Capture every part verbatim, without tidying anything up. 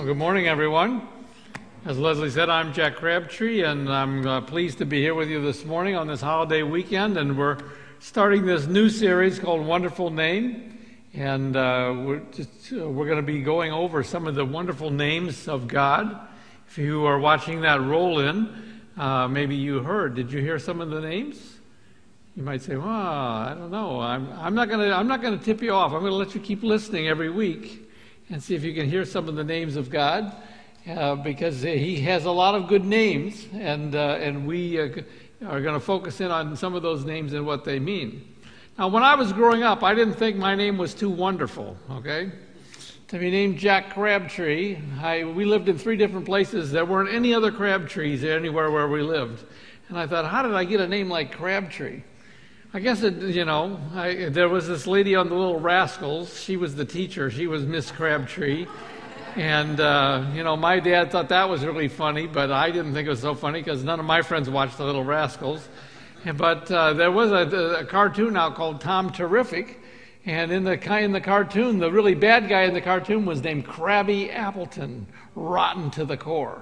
Well, good morning, everyone. As Leslie said, I'm Jack Crabtree, and I'm uh, pleased to be here with you this morning on this holiday weekend. And we're starting this new series called Wonderful Name. And uh, we're, just, uh, we're going to be going over some of the wonderful names of God. If you are watching that roll in, uh, maybe you heard. Did you hear some of the names? You might say, "Well, I don't know. I'm, I'm not going to. I'm not going to tip you off. I'm going to let you keep listening every week and see if you can hear some of the names of God, uh, because He has a lot of good names, and uh, and we uh, are going to focus in on some of those names and what they mean." Now, when I was growing up, I didn't think my name was too wonderful. Okay, to be named Jack Crabtree, I, we lived in three different places. There weren't any other Crabtrees anywhere where we lived, and I thought, how did I get a name like Crabtree? I guess, it, you know, I, there was this lady on the Little Rascals. She was the teacher. She was Miss Crabtree. And, uh, you know, my dad thought that was really funny, but I didn't think it was so funny because none of my friends watched the Little Rascals. But uh, there was a, a cartoon out called Tom Terrific. And in the, in the cartoon, the really bad guy in the cartoon was named Krabby Appleton, rotten to the core.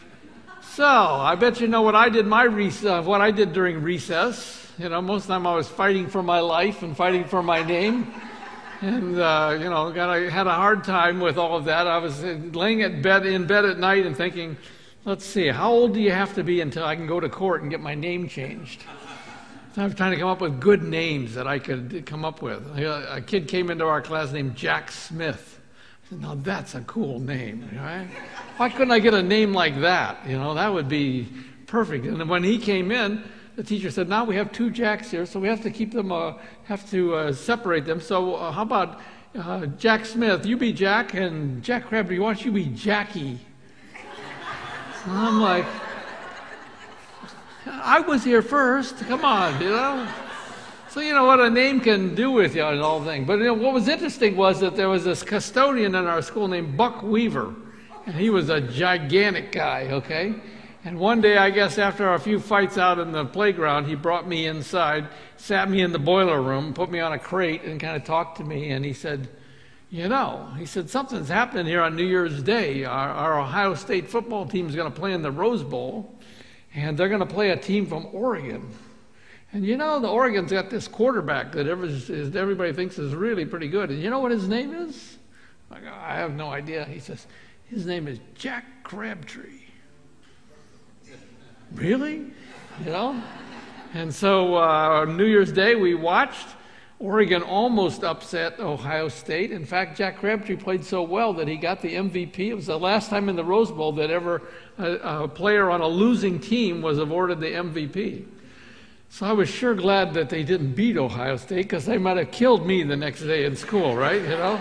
So I bet you know what I did my rec- uh, what I did during recess. You know, most of the time I was fighting for my life and fighting for my name. And, uh, you know, got a, had a hard time with all of that. I was laying at bed, in bed at night and thinking, let's see, how old do you have to be until I can go to court and get my name changed? So I was trying to come up with good names that I could come up with. A kid came into our class named Jack Smith. I said, now that's a cool name, right? Why couldn't I get a name like that? You know, that would be perfect. And when he came in, the teacher said, now we have two Jacks here, so we have to keep them, uh, have to uh, separate them. So uh, how about uh, Jack Smith, you be Jack, and Jack Crabtree, why don't you be Jackie? And I'm like, I was here first, come on, you know? So you know what a name can do with you and all things. But you know, what was interesting was that there was this custodian in our school named Buck Weaver, and he was a gigantic guy, okay? And one day, I guess after a few fights out in the playground, he brought me inside, sat me in the boiler room, put me on a crate, and kind of talked to me. And he said, you know, he said, something's happening here on New Year's Day. Our, our Ohio State football team is going to play in the Rose Bowl, and they're going to play a team from Oregon. And you know, the Oregon's got this quarterback that everybody thinks is really pretty good. And you know what his name is? I go, I have no idea. He says, his name is Jack Crabtree. Really? You know? And so uh, on New Year's Day, we watched. Oregon almost upset Ohio State. In fact, Jack Crabtree played so well that he got the M V P. It was the last time in the Rose Bowl that ever a, a player on a losing team was awarded the M V P. So I was sure glad that they didn't beat Ohio State because they might have killed me the next day in school, right? You know?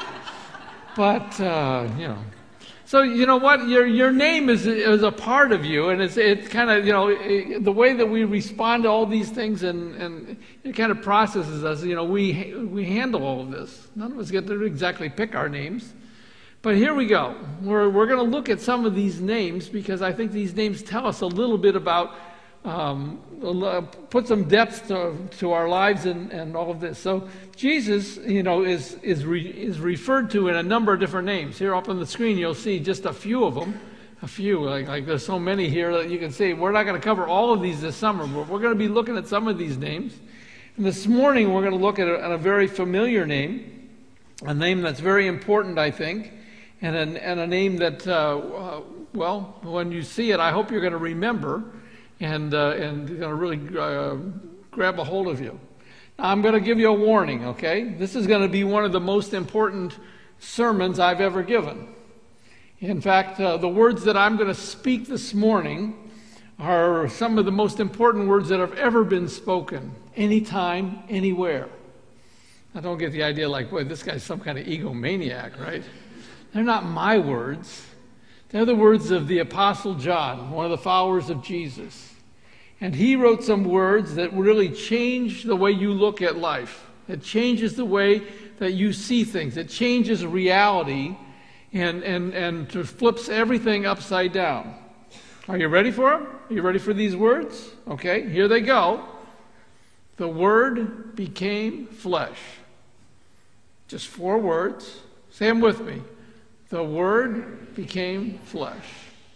But, uh, you know. So you know what, your your name is is a part of you, and it's it's kind of, you know, it, the way that we respond to all these things, and, and it kind of processes us. You know, we we handle all of this. None of us get to exactly pick our names, but here we go. We're we're going to look at some of these names because I think these names tell us a little bit about, um, put some depth to, to our lives and, and all of this. So Jesus, you know, is is re, is referred to in a number of different names. Here up on the screen, you'll see just a few of them. A few, like, like there's so many here that you can see. We're not going to cover all of these this summer, but we're going to be looking at some of these names. And this morning, we're going to look at a, at a very familiar name, a name that's very important, I think, and an, and a name that, uh, uh, well, when you see it, I hope you're going to remember. And uh, and going to really uh, grab a hold of you. Now, I'm going to give you a warning, okay? This is going to be one of the most important sermons I've ever given. In fact, uh, the words that I'm going to speak this morning are some of the most important words that have ever been spoken, anytime, anywhere. I don't get the idea like, boy, this guy's some kind of egomaniac, right? They're not my words. They're the words of the Apostle John, one of the followers of Jesus. And he wrote some words that really change the way you look at life. It changes the way that you see things. It changes reality and, and, and flips everything upside down. Are you ready for them? Are you ready for these words? Okay, here they go. The Word became flesh. Just four words. Say them with me. The Word became flesh.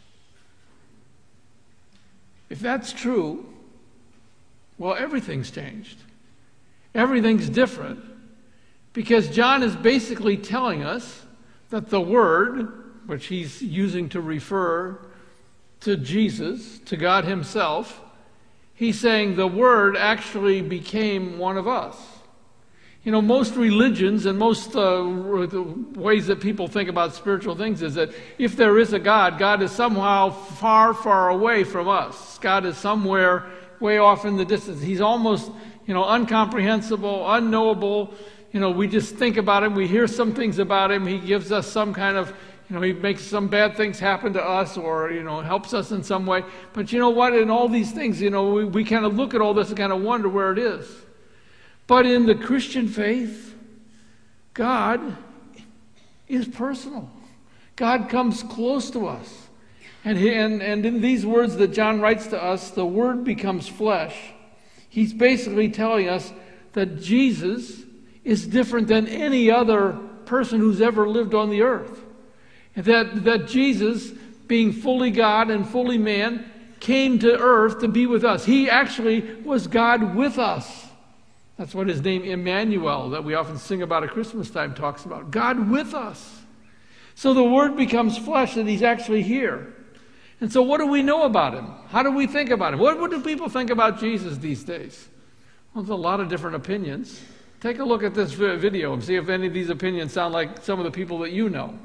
If that's true, well, everything's changed. Everything's different. Because John is basically telling us that the Word, which he's using to refer to Jesus, to God himself, he's saying the Word actually became one of us. You know, most religions and most uh, ways that people think about spiritual things is that if there is a God, God is somehow far, far away from us. God is somewhere way off in the distance. He's almost, you know, incomprehensible, unknowable. You know, we just think about him. We hear some things about him. He gives us some kind of, you know, he makes some bad things happen to us, or, you know, helps us in some way. But you know what? In all these things, you know, we, we kind of look at all this and kind of wonder where it is. But in the Christian faith, God is personal. God comes close to us. And, he, and, and in these words that John writes to us, the Word becomes flesh. He's basically telling us that Jesus is different than any other person who's ever lived on the earth. And that, that Jesus, being fully God and fully man, came to earth to be with us. He actually was God with us. That's what his name Emmanuel, that we often sing about at Christmas time, talks about. God with us. So the Word becomes flesh, and he's actually here. And so what do we know about him? How do we think about him? What, what do people think about Jesus these days? Well, there's a lot of different opinions. Take a look at this video and see if any of these opinions sound like some of the people that you know.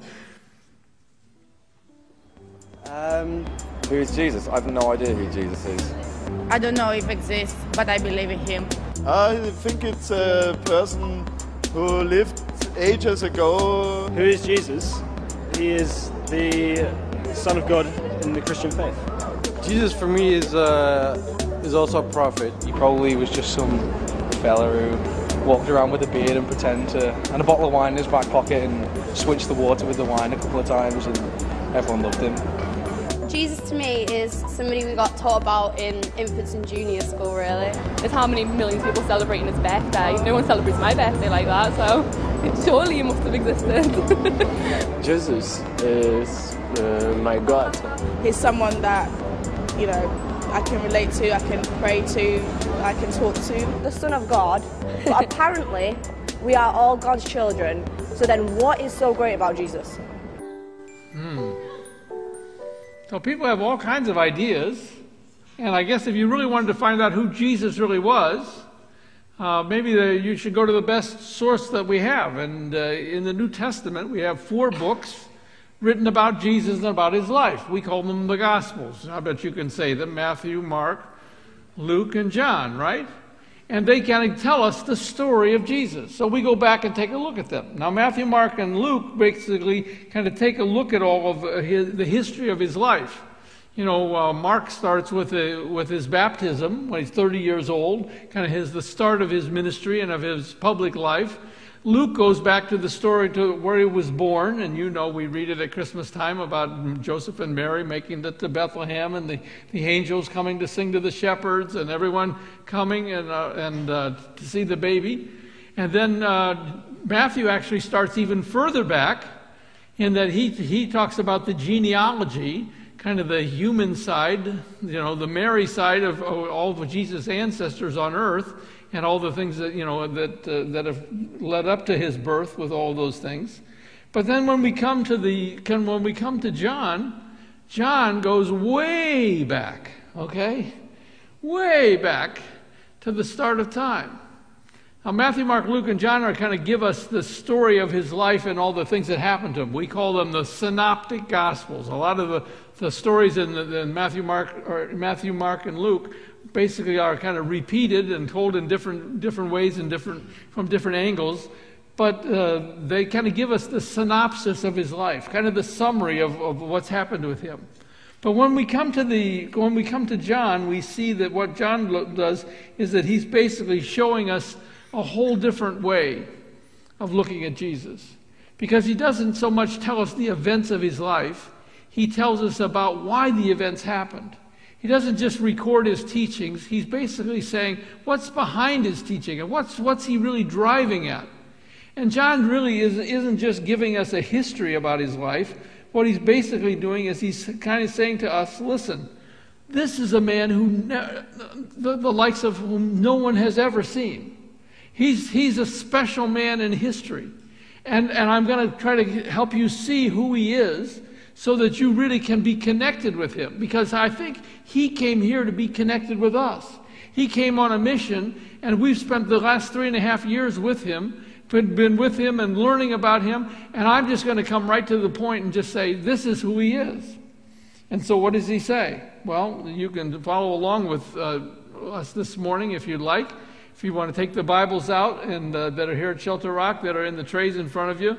Um, who is Jesus? I have no idea who Jesus is. I don't know if it exists, but I believe in him. I think it's a person who lived ages ago. Who is Jesus? He is the Son of God in the Christian faith. Jesus for me is uh, is also a prophet. He probably was just some fella who walked around with a beard and pretend to, and a bottle of wine in his back pocket and switched the water with the wine a couple of times, and everyone loved him. Jesus to me is somebody we got taught about in infants and junior school, really. There's how many millions of people celebrating his birthday. No one celebrates my birthday like that, so surely he must have existed. Jesus is uh, my God. He's someone that, you know, I can relate to, I can pray to, I can talk to. The Son of God, but apparently we are all God's children, so then what is so great about Jesus? Hmm. So people have all kinds of ideas, and I guess if you really wanted to find out who Jesus really was, uh, maybe the, you should go to the best source that we have. And uh, in the New Testament, we have four books written about Jesus and about his life. We call them the Gospels. I bet you can say them: Matthew, Mark, Luke, and John, right? And they kind of tell us the story of Jesus. So we go back and take a look at them. Now, Matthew, Mark, and Luke basically kind of take a look at all of his, the history of his life. You know, uh, Mark starts with a, with his baptism when he's thirty years old, kind of his the start of his ministry and of his public life. Luke goes back to the story to where he was born, and you know we read it at Christmas time about Joseph and Mary making it to Bethlehem, and the, the angels coming to sing to the shepherds, and everyone coming and uh, and uh, to see the baby. And then uh, Matthew actually starts even further back, in that he he talks about the genealogy, kind of the human side, you know, the Mary side of all of Jesus' ancestors on earth, and all the things that, you know, that uh, that have led up to his birth, with all those things. But then when we come to the when we come to John, John goes way back, okay? Way back to the start of time. Now, Matthew, Mark, Luke, and John are kind of give us the story of his life and all the things that happened to him. We call them the synoptic gospels. A lot of the, the stories in, the, in Matthew, Mark, or Matthew, Mark, and Luke basically are kind of repeated and told in different different ways and different from different angles. But uh, they kind of give us the synopsis of his life, kind of the summary of, of what's happened with him. But when we come to the when we come to John, we see that what John does is that he's basically showing us a whole different way of looking at Jesus. Because he doesn't so much tell us the events of his life, he tells us about why the events happened. He doesn't just record his teachings, he's basically saying what's behind his teaching and what's what's he really driving at. And John really is, isn't just giving us a history about his life. What he's basically doing is he's kind of saying to us, listen, this is a man who ne- the, the likes of whom no one has ever seen. He's, he's a special man in history. And, and I'm going to try to help you see who he is so that you really can be connected with him. Because I think he came here to be connected with us. He came on a mission, and we've spent the last three and a half years with him, been, been with him and learning about him. And I'm just going to come right to the point and just say, this is who he is. And so what does he say? Well, you can follow along with uh, us this morning if you'd like. If you want to take the Bibles out and uh, that are here at Shelter Rock, that are in the trays in front of you.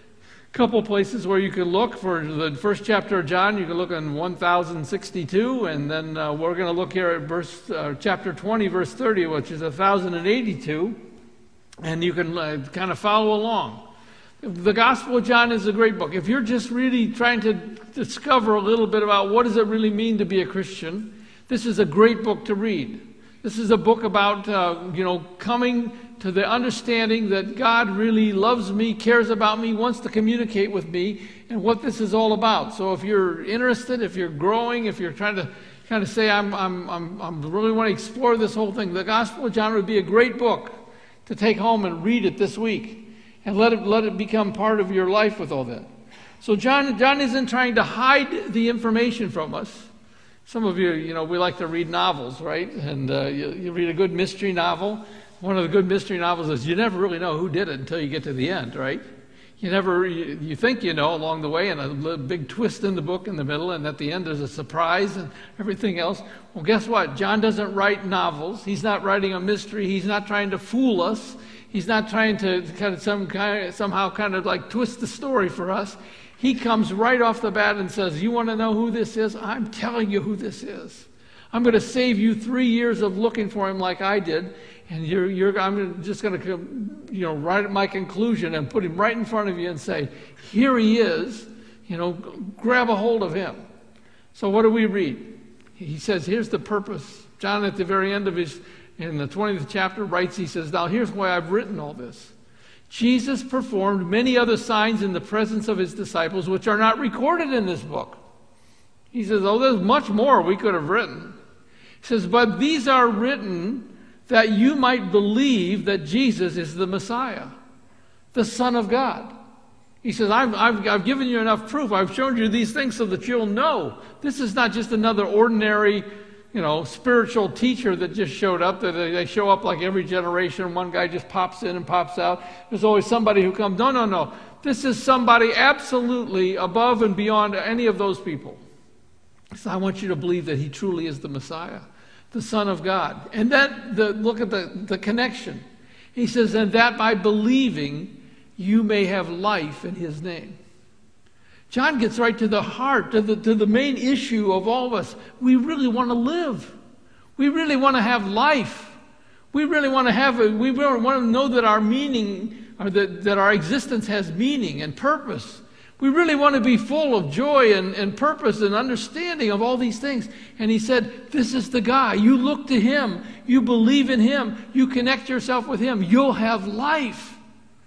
A couple places where you can look for the first chapter of John. You can look in one thousand sixty-two, and then uh, we're going to look here at verse uh, chapter twenty, verse thirty, which is one thousand eighty-two, and you can uh, kind of follow along. The Gospel of John is a great book. If you're just really trying to discover a little bit about what does it really mean to be a Christian, this is a great book to read. This is a book about, uh, you know, coming to the understanding that God really loves me, cares about me, wants to communicate with me, and what this is all about. So if you're interested, if you're growing, if you're trying to kind of say, I'm, I'm, I'm, I'm really want to explore this whole thing, the Gospel of John would be a great book to take home and read it this week. And let it let it become part of your life with all that. So John John isn't trying to hide the information from us. Some of you, you know, we like to read novels, right? And uh, you, you read a good mystery novel. One of the good mystery novels is you never really know who did it until you get to the end, right? You never, you, you think you know along the way, and a big twist in the book in the middle, and at the end there's a surprise and everything else. Well, guess what? John doesn't write novels. He's not writing a mystery. He's not trying to fool us. He's not trying to kind of some kind of, somehow kind of like twist the story for us. He comes right off the bat and says, you want to know who this is? I'm telling you who this is. I'm going to save you three years of looking for him like I did. And you're, you're, I'm just going to, you know, write at my conclusion and put him right in front of you and say, here he is. You know, grab a hold of him. So what do we read? He says, here's the purpose. John at the very end of his in the twentieth chapter writes, he says, now here's why I've written all this. Jesus performed many other signs in the presence of his disciples, which are not recorded in this book. He says, oh, there's much more we could have written. He says, but these are written that you might believe that Jesus is the Messiah, the Son of God. He says, I've, I've, I've given you enough proof. I've shown you these things so that you'll know. This is not just another ordinary you know, spiritual teacher that just showed up, that they show up like every generation. One guy just pops in and pops out. There's always somebody who comes. No, no, no. This is somebody absolutely above and beyond any of those people. So I want you to believe that he truly is the Messiah, the Son of God. And then the, look at the, the connection. He says, and that by believing you may have life in his name. John gets right to the heart, to the, to the main issue of all of us. We really want to live. We really want to have life. We really want to have it. We really want to know that our meaning, or that, that our existence has meaning and purpose. We really want to be full of joy and, and purpose and understanding of all these things. And he said, this is the guy. You look to him. You believe in him. You connect yourself with him. You'll have life.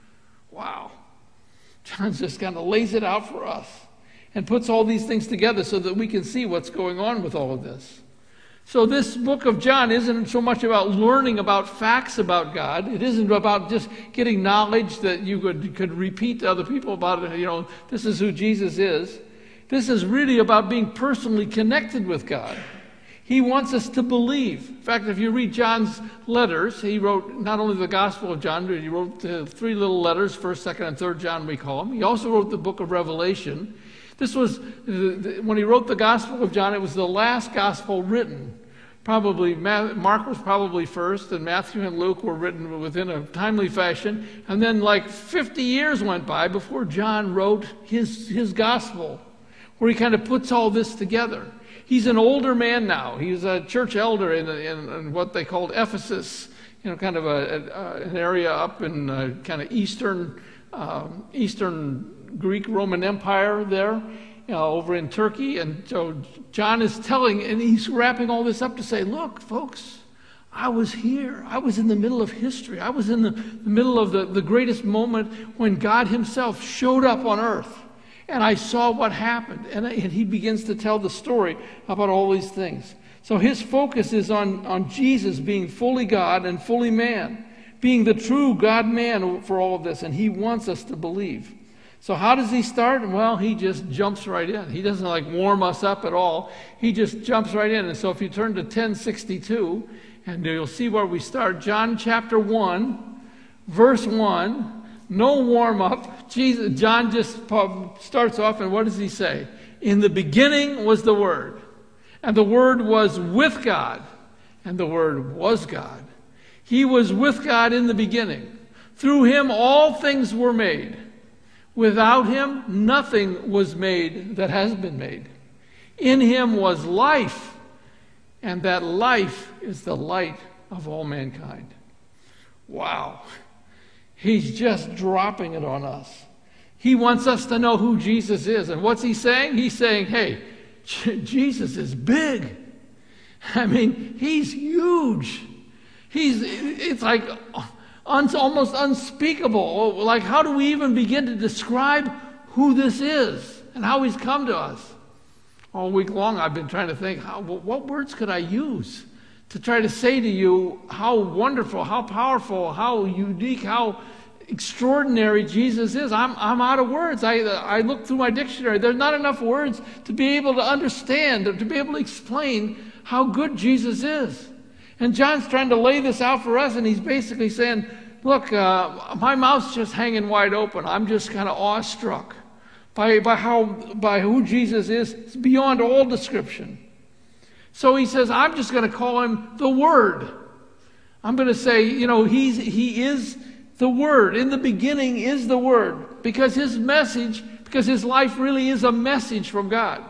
Wow. John just kind of lays it out for us and puts all these things together so that we can see what's going on with all of this. So this book of John isn't so much about learning about facts about God. It isn't about just getting knowledge that you could, could repeat to other people about it. You know, this is who Jesus is. This is really about being personally connected with God. He wants us to believe. In fact, if you read John's letters, he wrote not only the Gospel of John, but he wrote uh, three little letters, first, second, and third John, we call them. He also wrote the book of Revelation. This was, uh, the, when he wrote the Gospel of John, it was the last Gospel written. Probably, Mark was probably first, and Matthew and Luke were written within a timely fashion. And then like fifty years went by before John wrote his, his Gospel, where he kind of puts all this together. He's an older man now. He's a church elder in, in, in what they called Ephesus, you know, kind of a, a, an area up in uh, kind of eastern, um, eastern Greek Roman Empire there, you know, over in Turkey. And so John is telling, and he's wrapping all this up to say, look, folks, I was here. I was in the middle of history. I was in the, the middle of the, the greatest moment when God himself showed up on earth. And I saw what happened. And, and he begins to tell the story about all these things. So his focus is on, on Jesus being fully God and fully man, being the true God-man for all of this. And he wants us to believe. So how does he start? Well, he just jumps right in. He doesn't like warm us up at all. He just jumps right in. And so if you turn to ten sixty-two, and you'll see where we start. John chapter one, verse one. No warm up. Jesus, John just starts off, and what does he say? In the beginning was the Word, and the Word was with God, and the Word was God. He was with God in the beginning. Through him all things were made. Without him nothing was made that has been made. In him was life, and that life is the light of all mankind. Wow. He's just dropping it on us. He wants us to know who Jesus is. And what's he saying? He's saying, hey, Jesus is big. I mean, he's huge. He's, it's like un, almost unspeakable. Like, how do we even begin to describe who this is and how he's come to us? All week long I've been trying to think, how, what words could I use to try to say to you how wonderful, how powerful, how unique, how extraordinary Jesus is. I'm, I'm out of words. I, I looked through my dictionary. There's not enough words to be able to understand, to be able to explain how good Jesus is. And John's trying to lay this out for us, and he's basically saying, look, uh, my mouth's just hanging wide open. I'm just kind of awestruck by, by, how, by who Jesus is. It's beyond all description. So he says, I'm just going to call him the Word. I'm going to say, you know, he's, he is the Word. In the beginning is the Word. Because his message, because his life really is a message from God.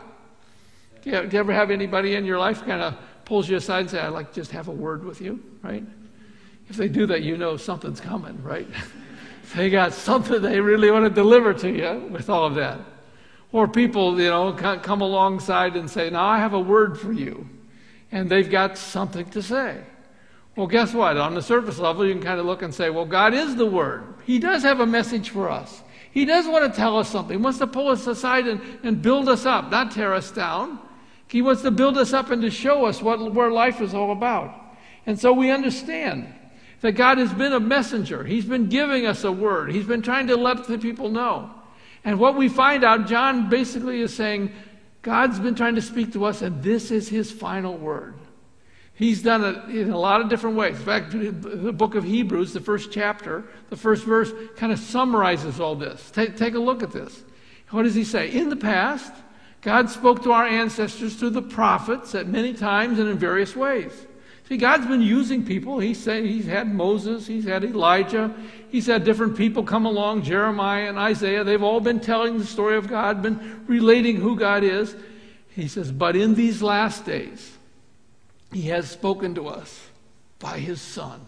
Do you, do you ever have anybody in your life kind of pulls you aside and say, I'd like to just have a word with you, right? If they do that, you know something's coming, right? They got something they really want to deliver to you with all of that. Or people, you know, come alongside and say, now I have a word for you. And they've got something to say. Well, guess what? On the surface level, you can kind of look and say, well, God is the Word. He does have a message for us. He does want to tell us something. He wants to pull us aside and, and build us up, not tear us down. He wants to build us up and to show us what where life is all about. And so we understand that God has been a messenger. He's been giving us a word. He's been trying to let the people know. And what we find out, John basically is saying, God's been trying to speak to us, and this is his final word. He's done it in a lot of different ways. In fact, the book of Hebrews, the first chapter, the first verse, kind of summarizes all this. Take, take a look at this. What does he say? In the past, God spoke to our ancestors through the prophets at many times and in various ways. See, God's been using people. He's, saying, he's had Moses, he's had Elijah, he's had different people come along, Jeremiah and Isaiah. They've all been telling the story of God, been relating who God is. He says, but in these last days, he has spoken to us by his Son,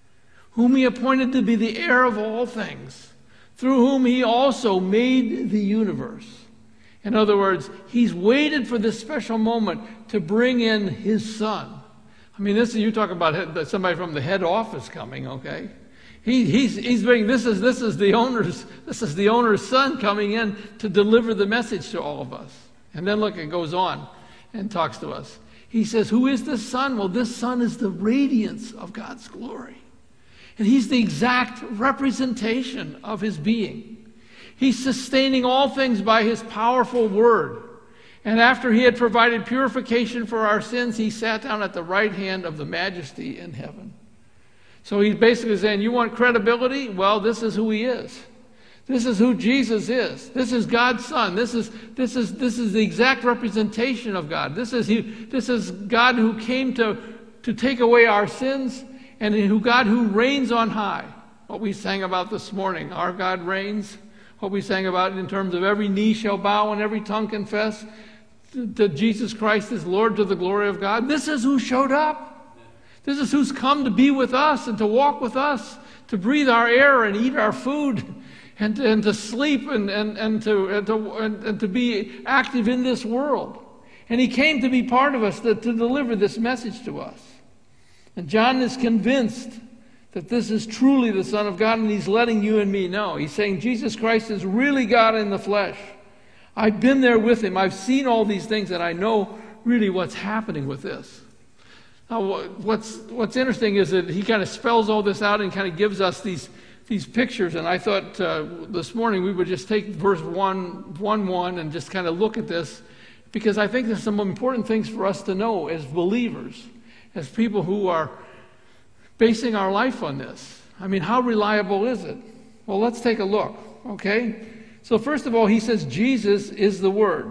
whom he appointed to be the heir of all things, through whom he also made the universe. In other words, he's waited for this special moment to bring in his Son. I mean, this is, you talk about somebody from the head office coming, okay? He, he's he's bringing, this is this is the owner's this is the owner's son coming in to deliver the message to all of us. And then look, it goes on and talks to us. He says, who is this Son? Well, this Son is the radiance of God's glory. And he's the exact representation of his being. He's sustaining all things by his powerful word. And after he had provided purification for our sins, he sat down at the right hand of the Majesty in heaven. So he's basically saying, you want credibility? Well, this is who he is. This is who Jesus is. This is God's Son. This is this is this is the exact representation of God. This is he, this is God who came to to take away our sins, and who God who reigns on high. What we sang about this morning, our God reigns. What we sang about in terms of every knee shall bow and every tongue confess that Jesus Christ is Lord to the glory of God. This is who showed up. This is who's come to be with us and to walk with us, to breathe our air and eat our food, and to, and to sleep and, and, and, to, and, to, and, and to be active in this world. And he came to be part of us, to, to deliver this message to us. And John is convinced that this is truly the Son of God, and he's letting you and me know. He's saying Jesus Christ is really God in the flesh. I've been there with him. I've seen all these things, and I know really what's happening with this. Now, what's, what's interesting is that he kind of spells all this out and kind of gives us these, these pictures. And I thought uh, this morning we would just take verse one, one, one and just kind of look at this, because I think there's some important things for us to know as believers, as people who are basing our life on this. I mean, how reliable is it? Well, let's take a look, okay? So first of all, he says Jesus is the Word.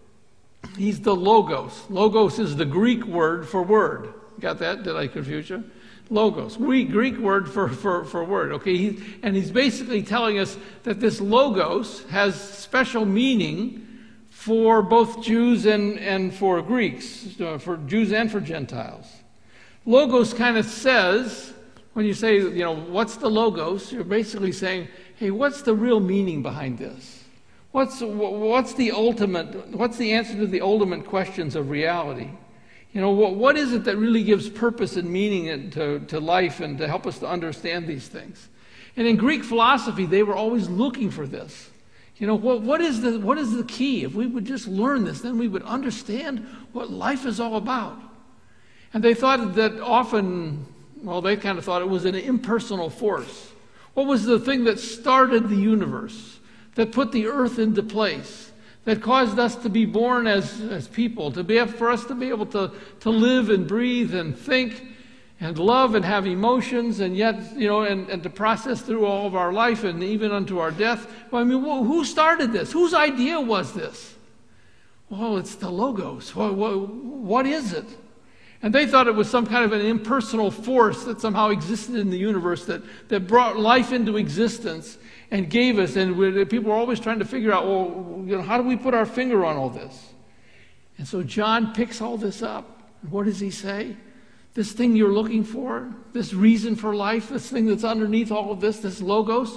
He's the Logos. Logos is the Greek word for word. Got that? Did I confuse you? Logos. Greek, Greek word for, for, for word. Okay, he, and he's basically telling us that this Logos has special meaning for both Jews and, and for Greeks, uh, for Jews and for Gentiles. Logos kind of says, when you say, you know, what's the Logos, you're basically saying, hey, what's the real meaning behind this? What's, what's the ultimate, what's the answer to the ultimate questions of reality? You know, what, what is it that really gives purpose and meaning to, to life and to help us to understand these things? And in Greek philosophy, they were always looking for this. You know, what, what, is the, what is the key? If we would just learn this, then we would understand what life is all about. And they thought that often, well, they kind of thought it was an impersonal force. What was the thing that started the universe, that put the earth into place, that caused us to be born as, as people, to be for us to be able to, to live and breathe and think and love and have emotions, and yet, you know, and, and to process through all of our life and even unto our death? Well, I mean, who started this? Whose idea was this? Well, it's the Logos. What, what, what is it? And they thought it was some kind of an impersonal force that somehow existed in the universe that, that brought life into existence and gave us. And we, people were always trying to figure out, well, you know, how do we put our finger on all this? And so John picks all this up. What does he say? This thing you're looking for, this reason for life, this thing that's underneath all of this, this Logos,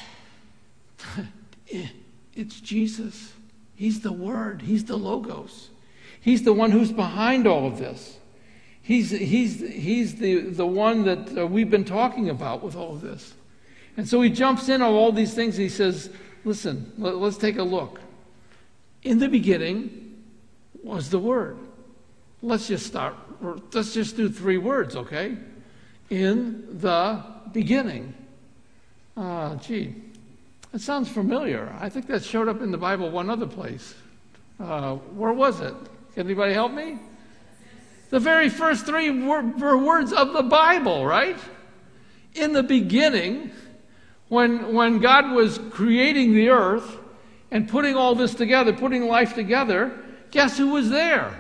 it's Jesus. He's the Word. He's the Logos. He's the one who's behind all of this. He's, he's, he's the, the one that uh, we've been talking about with all of this. And so he jumps in on all these things. He says, listen, let, let's take a look. In the beginning was the Word. Let's just start. Let's just do three words, okay? In the beginning. Ah, uh, gee, that sounds familiar. I think that showed up in the Bible one other place. Uh, where was it? Can anybody help me? The very first three wor- words of the Bible, right? In the beginning, when, when God was creating the earth and putting all this together, putting life together, guess who was there?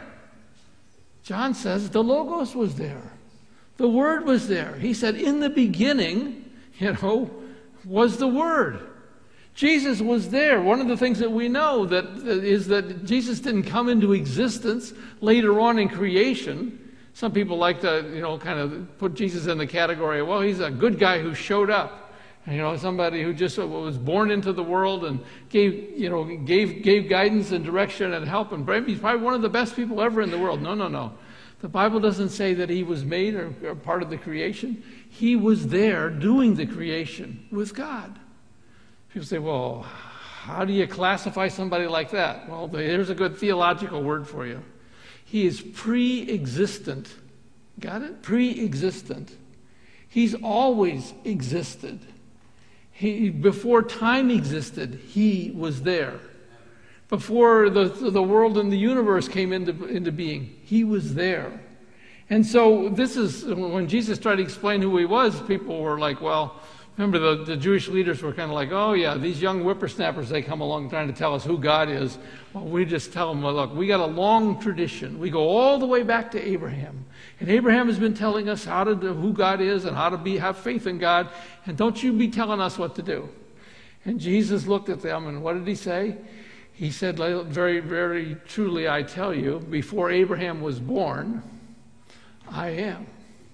John says the Logos was there. The Word was there. He said, in the beginning, you know, was the Word. Jesus was there. One of the things that we know that is that Jesus didn't come into existence later on in creation. Some people like to, you know, kind of put Jesus in the category of, well, he's a good guy who showed up. You know, somebody who just was born into the world and gave, you know, gave gave guidance and direction and help. And he's probably one of the best people ever in the world. No, no, no. The Bible doesn't say that he was made or, or part of the creation. He was there doing the creation with God. People say, well, how do you classify somebody like that? Well, here's a good theological word for you. He is pre-existent. Got it? Pre-existent. He's always existed. He, before time existed, he was there. Before the, the world and the universe came into, into being, he was there. And so this is, when Jesus tried to explain who he was, people were like, well, remember the, the Jewish leaders were kind of like, oh yeah, these young whippersnappers, they come along trying to tell us who God is. Well, we just tell them, well, look, we got a long tradition. We go all the way back to Abraham. And Abraham has been telling us how to do, who God is and how to be have faith in God. And don't you be telling us what to do. And Jesus looked at them, and what did he say? He said, very, very truly, I tell you, before Abraham was born, I am.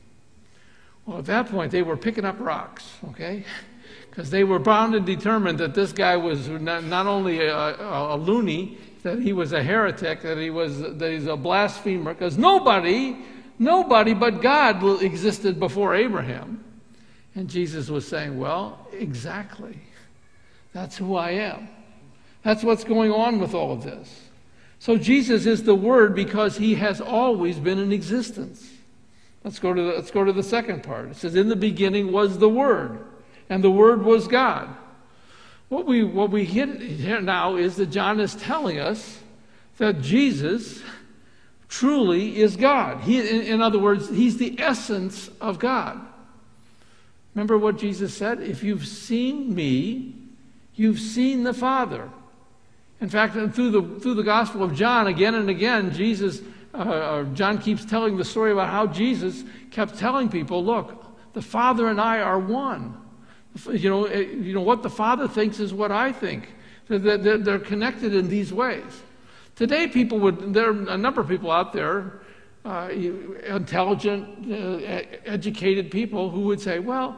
Well, at that point, they were picking up rocks, okay? Because they were bound and determined that this guy was not, not only a, a, a loony, that he was a heretic, that he was that he's a blasphemer, because nobody, Nobody but God existed before Abraham. And Jesus was saying, well, exactly. That's who I am. That's what's going on with all of this. So Jesus is the Word because he has always been in existence. Let's go to the, let's go to the second part. It says, in the beginning was the Word, and the Word was God. What we what we hit here now is that John is telling us that Jesus truly is God. He, in, in other words, he's the essence of God. Remember what Jesus said? If you've seen me, you've seen the Father. In fact, through the through the Gospel of John, again and again, Jesus, uh, John keeps telling the story about how Jesus kept telling people, look, the Father and I are one. You know, you know what the Father thinks is what I think. They're, they're, they're connected in these ways. Today, people would, there are a number of people out there, uh, intelligent, uh, educated people who would say, well,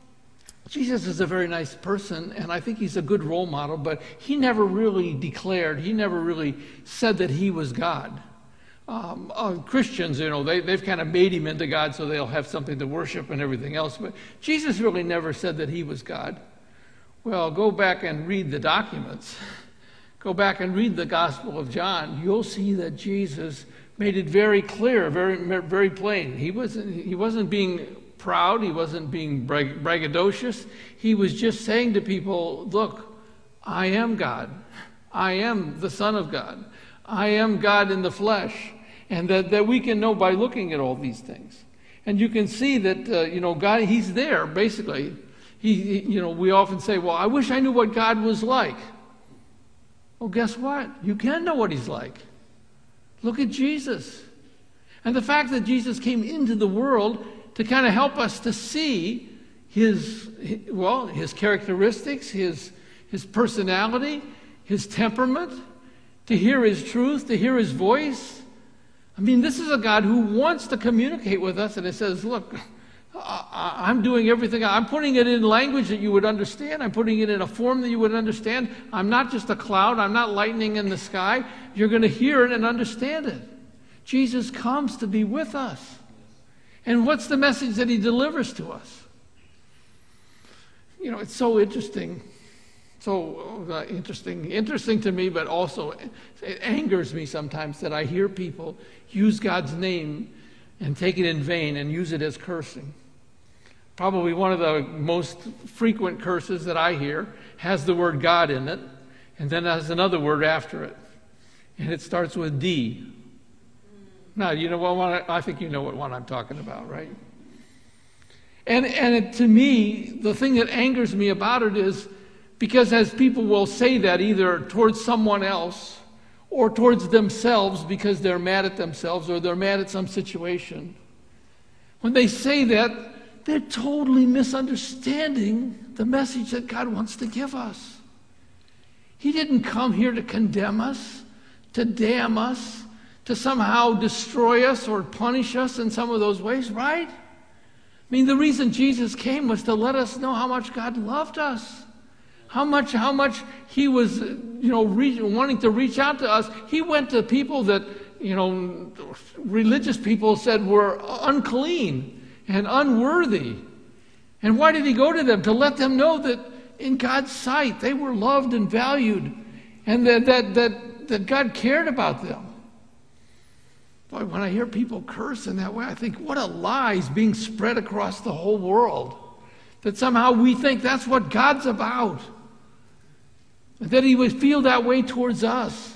Jesus is a very nice person, and I think he's a good role model, but he never really declared, he never really said that he was God. Um, uh, Christians, you know, they, they've kind of made him into God so they'll have something to worship and everything else, but Jesus really never said that he was God. Well, go back and read the documents. Go back and read the Gospel of John. You'll see that Jesus made it very clear, very, very plain. He wasn't, he wasn't being proud. He wasn't being brag- braggadocious. He was just saying to people, look, I am God. I am the Son of God. I am God in the flesh. And that, that we can know by looking at all these things. And you can see that, uh, you know, God, he's there, basically. He, he, you know, we often say, well, I wish I knew what God was like. Well, guess what? You can know what he's like. Look at Jesus. And the fact that Jesus came into the world to kind of help us to see his, well, his characteristics, his, his personality, his temperament, to hear his truth, to hear his voice. I mean, this is a God who wants to communicate with us, and it says, look, I'm doing everything. I'm putting it in language that you would understand. I'm putting it in a form that you would understand. I'm not just a cloud. I'm not lightning in the sky. You're going to hear it and understand it. Jesus comes to be with us. And what's the message that he delivers to us? You know, it's so interesting. So uh, interesting. Interesting to me, but also it angers me sometimes that I hear people use God's name and take it in vain and use it as cursing. Probably one of the most frequent curses that I hear has the word God in it, and then has another word after it. And it starts with D. Now, you know what one, I think you know what one I'm talking about, right? And, and it, to me, the thing that angers me about it is because as people will say that either towards someone else or towards themselves because they're mad at themselves or they're mad at some situation, when they say that, they're totally misunderstanding the message that God wants to give us. He didn't come here to condemn us, to damn us, to somehow destroy us or punish us in some of those ways, right? I mean, the reason Jesus came was to let us know how much God loved us. How much, how much he was, you know, re- wanting to reach out to us. He went to people that, you know, religious people said were unclean and unworthy. And why did he go to them? To let them know that in God's sight they were loved and valued, and that that that, that God cared about them. Boy, when I hear people curse in that way, I think, what a lie is being spread across the whole world. That somehow we think that's what God's about. That he would feel that way towards us.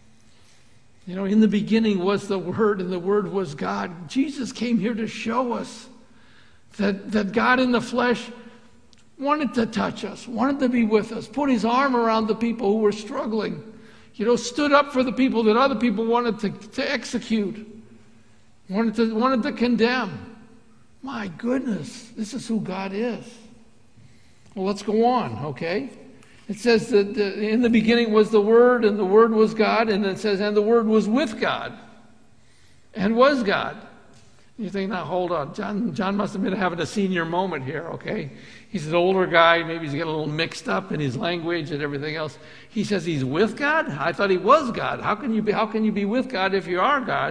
You know, in the beginning was the Word, and the Word was God. Jesus came here to show us that, that God in the flesh wanted to touch us, wanted to be with us, put his arm around the people who were struggling, you know, stood up for the people that other people wanted to, to execute, wanted to, wanted to condemn. My goodness, this is who God is. Well, let's go on, okay? It says that in the beginning was the Word, and the Word was God, and it says, and the Word was with God, and was God. You think, now hold on, John, John must have been having a senior moment here, okay? He's an older guy, maybe he's getting a little mixed up in his language and everything else. He says he's with God? I thought he was God. How can you be, how can you be with God if you are God?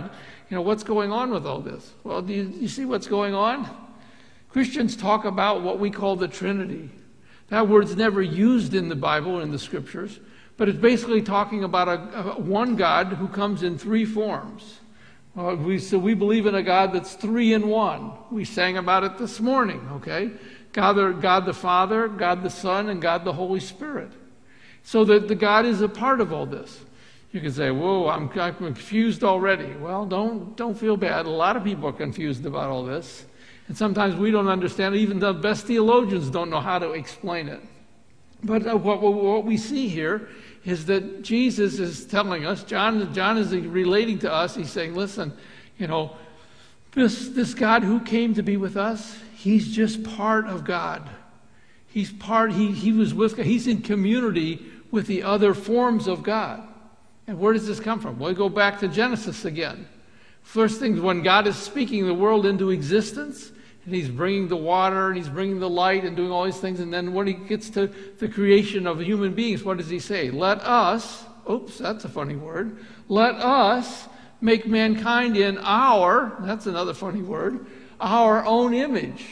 you know, what's going on with all this? Well, do you, you see what's going on? Christians talk about what we call the Trinity. That word's never used in the Bible, in the Scriptures, but it's basically talking about a, a one God who comes in three forms. Uh, we, so we believe in a God that's three in one. We sang about it this morning, okay? God the, God the Father, God the Son, and God the Holy Spirit. So that the God is a part of all this. You can say, whoa, I'm, I'm confused already. Well, don't, don't feel bad. A lot of people are confused about all this. And sometimes we don't understand it. Even the best theologians don't know how to explain it. But uh, what, what we see here is that Jesus is telling us, John, John is relating to us. He's saying, listen, you know, this, this God who came to be with us, he's just part of God. He's part, he, he was with God. He's in community with the other forms of God. And where does this come from? Well, we go back to Genesis again. First thing, when God is speaking the world into existence, and he's bringing the water, and he's bringing the light, and doing all these things, and then when he gets to the creation of human beings, what does he say? Let us, oops, that's a funny word, let us make mankind in our, that's another funny word, our own image.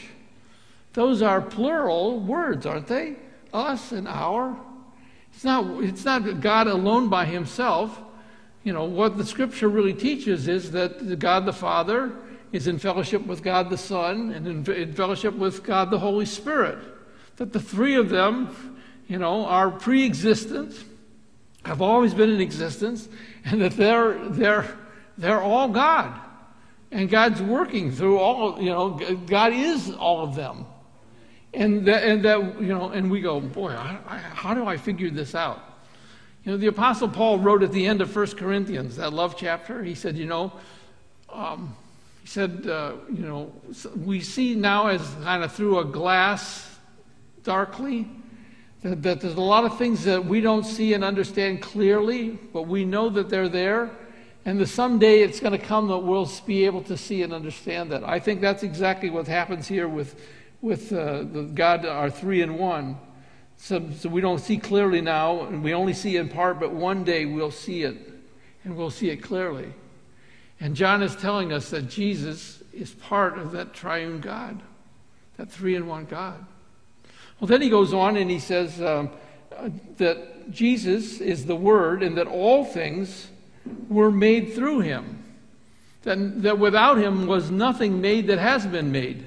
Those are plural words, aren't they? Us and our. It's not, it's not God alone by himself. You know, what the Scripture really teaches is that God the Father is in fellowship with God the Son and in, in fellowship with God the Holy Spirit. That the three of them, you know, are pre-existent, have always been in existence, and that they're, they're, they're all God. And God's working through all, you know, God is all of them. And that, and that, you know, and we go, boy, I, I, how do I figure this out? You know, the Apostle Paul wrote at the end of First Corinthians, that love chapter, he said, you know, um, he said, uh, you know, we see now as kind of through a glass darkly, that, that there's a lot of things that we don't see and understand clearly, but we know that they're there. And the someday it's going to come that we'll be able to see and understand that. I think that's exactly what happens here with with uh, the God, our three in one. So, so we don't see clearly now, and we only see in part, but one day we'll see it, and we'll see it clearly. And John is telling us that Jesus is part of that triune God, that three in one God. Well, then he goes on and he says um, uh, that Jesus is the Word, and that all things were made through him. That, that without him was nothing made that has been made.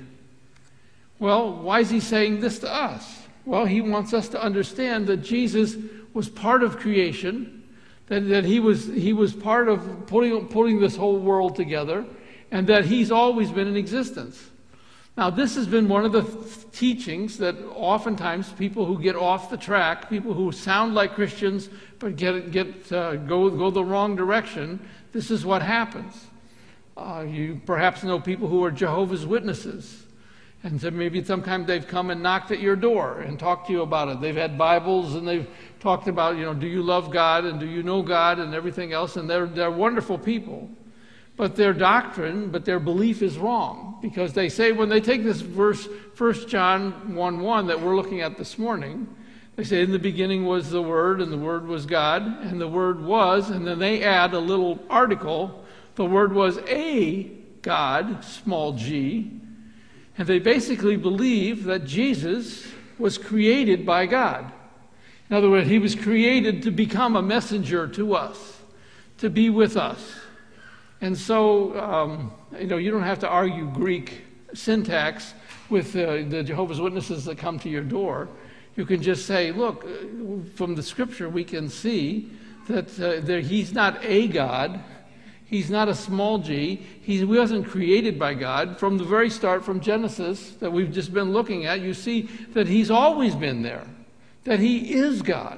Well, why is he saying this to us? Well, he wants us to understand that Jesus was part of creation, that, that he was he was part of putting, putting this whole world together, and that he's always been in existence. Now, this has been one of the th- teachings that oftentimes people who get off the track, people who sound like Christians but get get uh, go go the wrong direction, this is what happens. Uh, you perhaps know people who are Jehovah's Witnesses. And so maybe sometimes they've come and knocked at your door and talked to you about it. They've had Bibles and they've talked about, you know, do you love God and do you know God and everything else. And they're, they're wonderful people. But their doctrine, but their belief is wrong. Because they say, when they take this verse, First John one one that we're looking at this morning, they say, in the beginning was the Word, and the Word was God, and the Word was, and then they add a little article, the Word was a God, small g. And they basically believe that Jesus was created by God. In other words, he was created to become a messenger to us, to be with us. And so, um, you know, you don't have to argue Greek syntax with uh, the Jehovah's Witnesses that come to your door. You can just say, look, from the Scripture we can see that uh, there, he's not a God. He's not a small g. He wasn't created by God. From the very start, from Genesis, that we've just been looking at, you see that he's always been there, that he is God.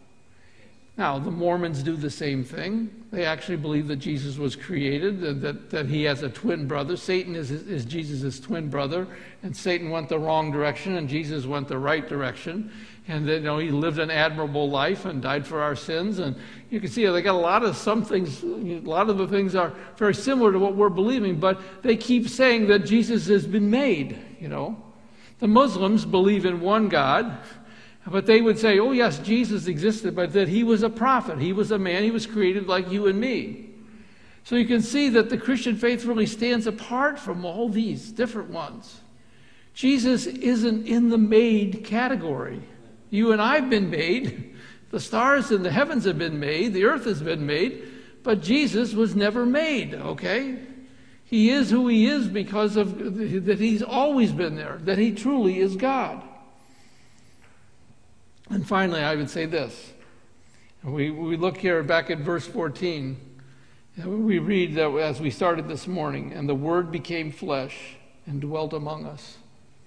Now, the Mormons do the same thing. They actually believe that Jesus was created, that, that, that he has a twin brother. Satan is, is Jesus' twin brother, and Satan went the wrong direction, and Jesus went the right direction. And that, you know, he lived an admirable life and died for our sins. And you can see they got a lot of some things, a lot of the things are very similar to what we're believing, but they keep saying that Jesus has been made, you know. The Muslims believe in one God, but they would say, oh yes, Jesus existed, but that he was a prophet. He was a man. He was created like you and me. So you can see that the Christian faith really stands apart from all these different ones. Jesus isn't in the made category. You and I have been made. The stars in the heavens have been made. The earth has been made. But Jesus was never made, okay? He is who he is because of that he's always been there, that he truly is God. And finally, I would say this. We, we look here back at verse fourteen. We read that as we started this morning, and the Word became flesh and dwelt among us.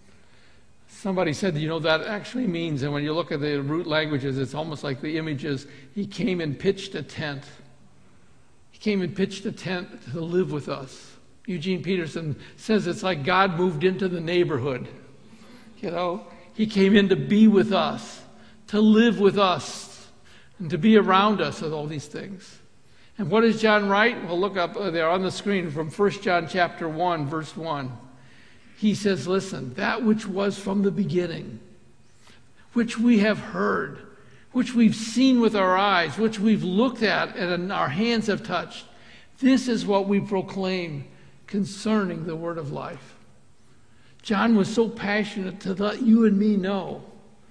Somebody said, you know, that actually means, and when you look at the root languages, it's almost like the image is, he came and pitched a tent. He came and pitched a tent to live with us. Eugene Peterson says it's like God moved into the neighborhood. You know, he came in to be with us, to live with us, and to be around us with all these things. And what does John write? Well, look up there on the screen from First John chapter one, verse one. He says, listen, that which was from the beginning, which we have heard, which we've seen with our eyes, which we've looked at and our hands have touched, this is what we proclaim concerning the word of life. John was so passionate to let you and me know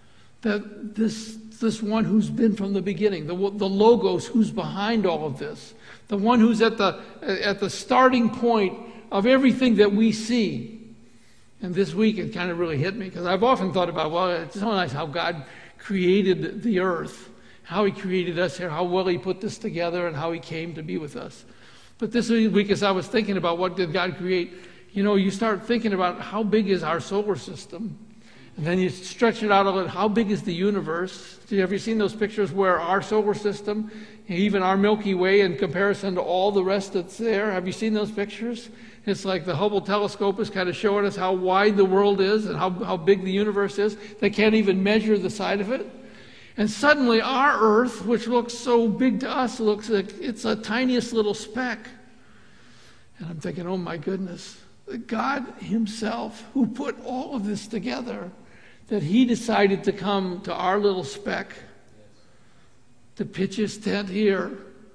that this, this one who's been from the beginning, the, the Logos who's behind all of this, the one who's at the, at the starting point of everything that we see. And this week it kind of really hit me because I've often thought about, well, it's so nice how God created the earth, how he created us here, how well he put this together, and how he came to be with us. But this week as I was thinking about what did God create, you know, you start thinking about how big is our solar system. And then you stretch it out a little, how big is the universe? Have you seen those pictures where our solar system, even our Milky Way in comparison to all the rest that's there? Have you seen those pictures? It's like the Hubble telescope is kind of showing us how wide the world is and how, how big the universe is. They can't even measure the side of it. And suddenly our Earth, which looks so big to us, looks like it's a tiniest little speck. And I'm thinking, oh my goodness, God himself who put all of this together, that he decided to come to our little speck, to pitch his tent here,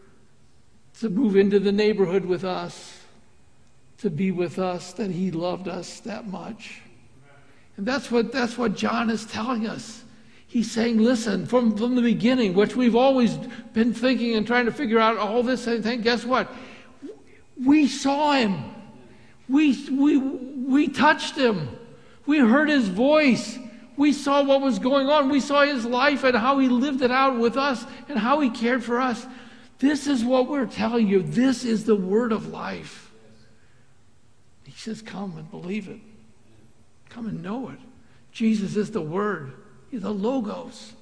to move into the neighborhood with us, to be with us, that he loved us that much. And that's what that's what John is telling us. He's saying, listen, from, from the beginning, which we've always been thinking and trying to figure out all this thing, guess what? We saw him. We, we, we touched him. We heard his voice. We saw what was going on. We saw his life and how he lived it out with us and how he cared for us. This is what we're telling you. This is the word of life. He says, come and believe it. Come and know it. Jesus is the Word. He's the Logos.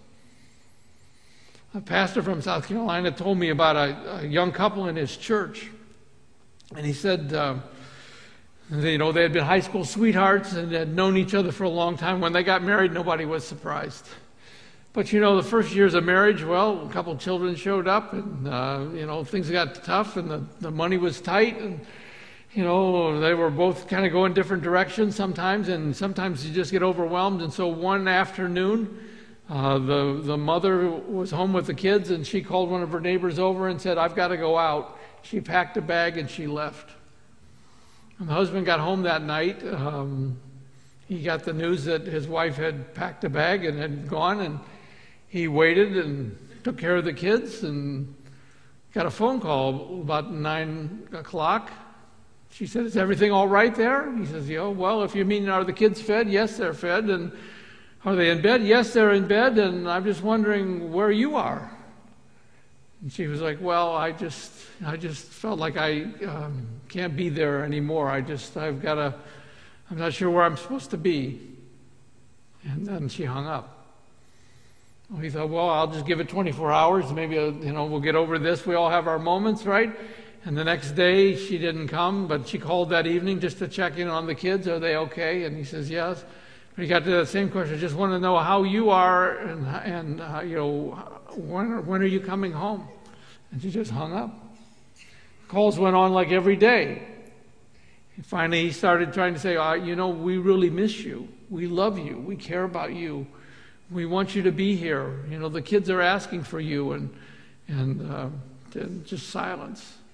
A pastor from South Carolina told me about a, a young couple in his church. And he said, uh, you know, they had been high school sweethearts and had known each other for a long time. When they got married, nobody was surprised. But, you know, the first years of marriage, well, a couple of children showed up and, uh, you know, things got tough and the, the money was tight and, you know, they were both kind of going different directions sometimes, and sometimes you just get overwhelmed. And so one afternoon, uh, the, the mother was home with the kids, and she called one of her neighbors over and said, I've got to go out. She packed a bag and she left. And the husband got home that night. Um, he got the news that his wife had packed a bag and had gone, and he waited and took care of the kids and got a phone call about nine o'clock. She said, is everything all right there? He says, yeah, well, if you mean are the kids fed? Yes, they're fed. And are they in bed? Yes, they're in bed. And I'm just wondering where you are. And she was like, well, I just I just felt like I um, can't be there anymore. I just, I've got to, I'm not sure where I'm supposed to be. And then she hung up. Well, he thought, well, I'll just give it twenty-four hours. Maybe, uh, you know, we'll get over this. We all have our moments, right? And the next day, she didn't come, but she called that evening just to check in on the kids. Are they okay? And he says, yes. But he got to the same question. I just want to know how you are and, and uh, you know, when, when are you coming home? And she just hung up. Calls went on like every day. And finally, he started trying to say, oh, you know, we really miss you. We love you. We care about you. We want you to be here. You know, the kids are asking for you. And, and uh, just silence.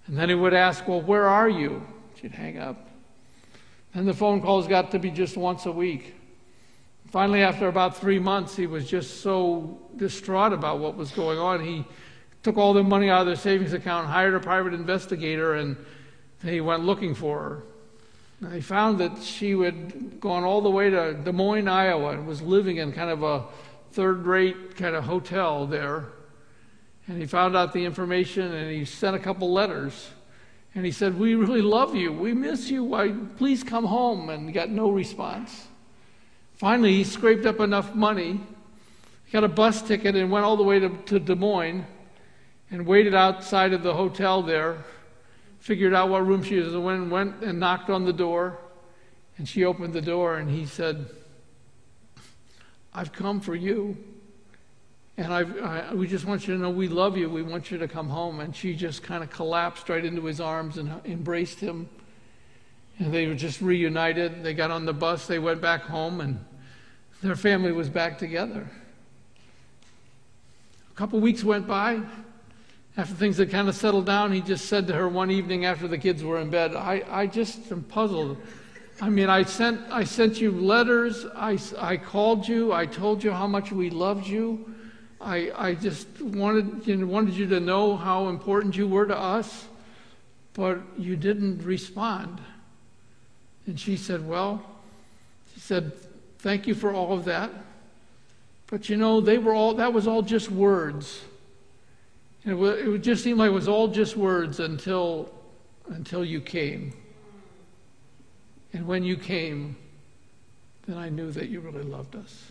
And then he would ask, well, where are you? She'd hang up. And the phone calls got to be just once a week. Finally, after about three months, he was just so distraught about what was going on. He took all the money out of their savings account, hired a private investigator, and he went looking for her. And he found that she had gone all the way to Des Moines, Iowa, and was living in kind of a third-rate kind of hotel there. And he found out the information, and he sent a couple letters. And he said, we really love you. We miss you. Why, please come home. And got no response. Finally, he scraped up enough money, got a bus ticket, and went all the way to, to Des Moines and waited outside of the hotel there, figured out what room she was in, went and knocked on the door. And she opened the door, and he said, I've come for you. And I've, I, we just want you to know we love you. We want you to come home. And she just kind of collapsed right into his arms and embraced him. And they were just reunited. They got on the bus. They went back home, and their family was back together. A couple weeks went by. After things had kind of settled down, he just said to her one evening after the kids were in bed, I, I just am puzzled. I mean, I sent, I sent you letters. I, I called you. I told you how much we loved you. I, I just wanted, you know, wanted you to know how important you were to us, but you didn't respond. And she said, well, she said, thank you for all of that. But you know, they were all, that was all just words. It would, it would just seem like it was all just words until, until you came. And when you came, then I knew that you really loved us.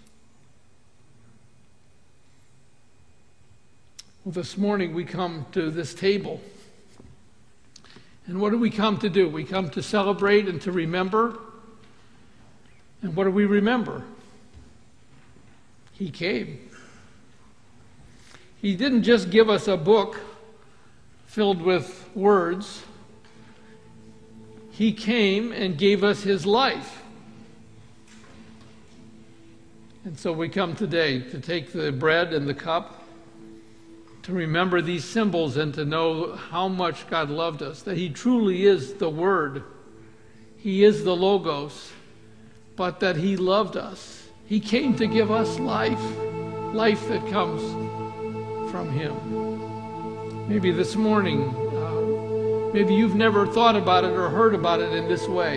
Well, this morning we come to this table. And what do we come to do? We come to celebrate and to remember. And what do we remember? He came. He didn't just give us a book filled with words. He came and gave us his life. And so we come today to take the bread and the cup, to remember these symbols and to know how much God loved us, that he truly is the Word. He is the Logos, but that he loved us. He came to give us life, life that comes from him. Maybe this morning, uh, maybe you've never thought about it or heard about it in this way,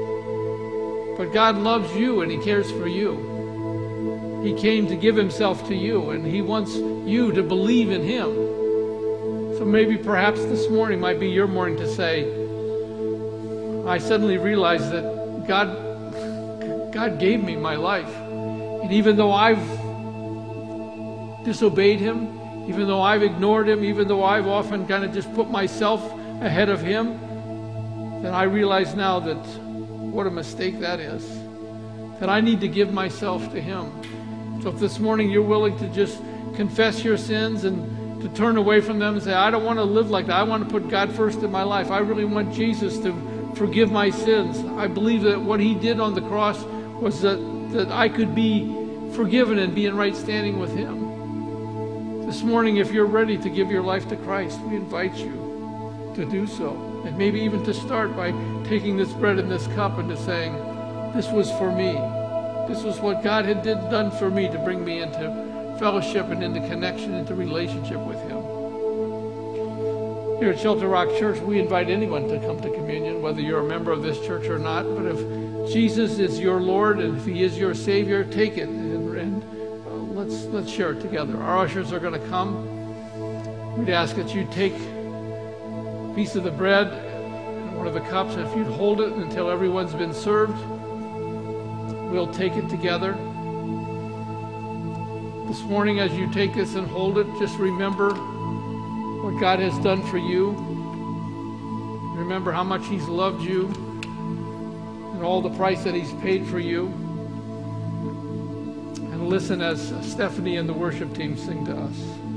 but God loves you and he cares for you. He came to give himself to you, and he wants you to believe in him. So maybe perhaps this morning might be your morning to say, I suddenly realized that God, God gave me my life. And even though I've disobeyed him, even though I've ignored him, even though I've often kind of just put myself ahead of him, then I realize now that what a mistake that is. That I need to give myself to him. So if this morning you're willing to just confess your sins and to turn away from them and say, I don't want to live like that. I want to put God first in my life. I really want Jesus to forgive my sins. I believe that what he did on the cross was that, that I could be forgiven and be in right standing with him. This morning, if you're ready to give your life to Christ, we invite you to do so. And maybe even to start by taking this bread and this cup and to saying, this was for me. This was what God had did, done for me to bring me into fellowship and into connection, into relationship with him. Here at Shelter Rock Church, we invite anyone to come to communion, whether you're a member of this church or not. But if Jesus is your Lord and if he is your Savior, take it and, and uh, let's, let's share it together. Our ushers are going to come. We'd ask that you take a piece of the bread and one of the cups, and if you'd hold it until everyone's been served, we'll take it together. This morning, as you take this and hold it, just remember what God has done for you. Remember how much he's loved you and all the price that he's paid for you. And listen as Stephanie and the worship team sing to us.